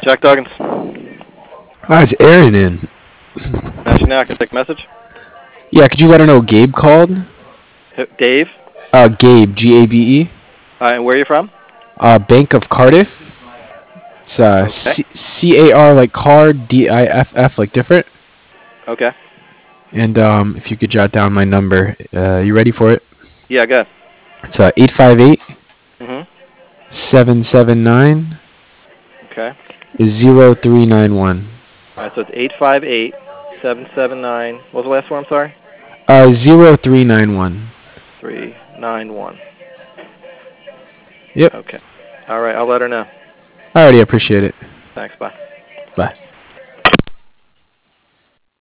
Jack Duggins. Ah, it's Aaron in. Actually, now I can take a message. Yeah, could you let her know Gabe called? Dave. Gabe, Gabe. And where are you from? Bank of Cardiff. It's Okay. CAR like car, DIFF like different. Okay. And if you could jot down my number, you ready for it? Yeah, good. It's 858 Mhm. 779 Okay. 0391. All right. So it's 858-779. What was the last one? I'm sorry. 0391. 391. Yep. Okay. All right. I'll let her know. I already appreciate it. Thanks. Bye. Bye.